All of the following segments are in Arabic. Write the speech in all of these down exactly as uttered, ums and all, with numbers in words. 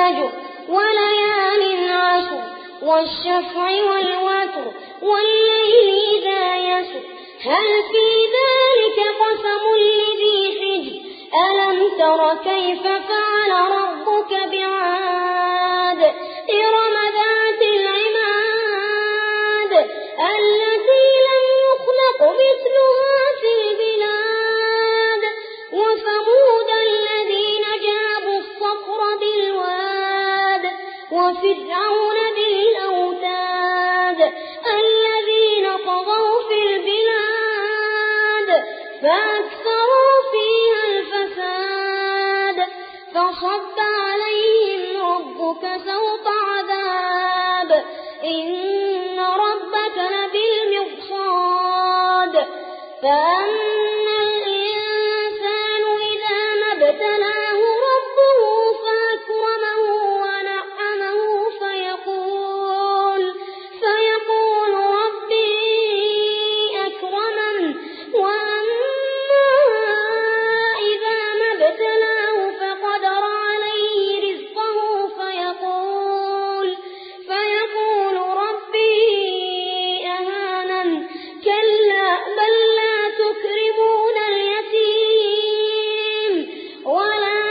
والفجر وليال عشر والشفع والوتر والليل إذا يسر هل في ذلك قسم لذي حجر ألم تر كيف فعل ربك بعاد إرم ذات العماد التي لم يخلق مثلها في البلاد وثمود الذين جابوا الصخر بالواد وفرعون ذي الأوتاد الذين طغوا في البلاد فأكثروا فيها الفساد فصب عليهم ربك سوط عذاب إن ربك لبالمرصاد فأما الإنسان إذا ما ابتلاه ربه فأكرمه ونعمه فيقول فيقول ربي أكرمن وأما إذا ما ابتلاه فقدر عليه رزقه فيقول فيقول ربي أهانن كلا بل لا تكرمون اليتيم ولا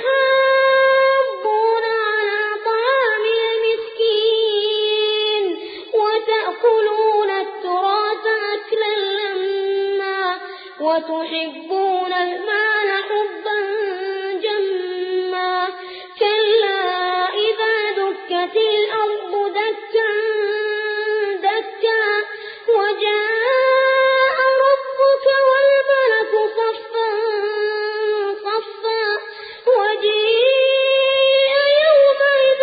تحاضون على طعام المسكين وتأكلون التراث أكلا لما وتحبون المال حبا جما كلا إذا دكت الأرض دكا دكا وجاء ربك والملك صفا صفا وجيء يومئذ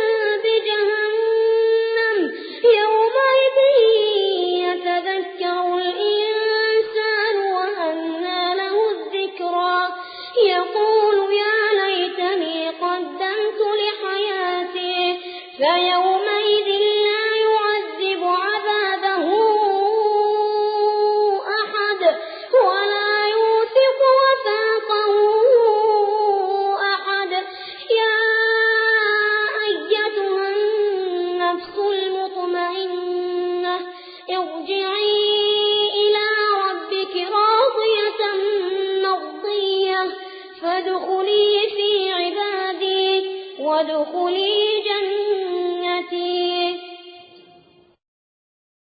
بجهنم يومئذ يتذكر الإنسان وأنى له الذكرى يقول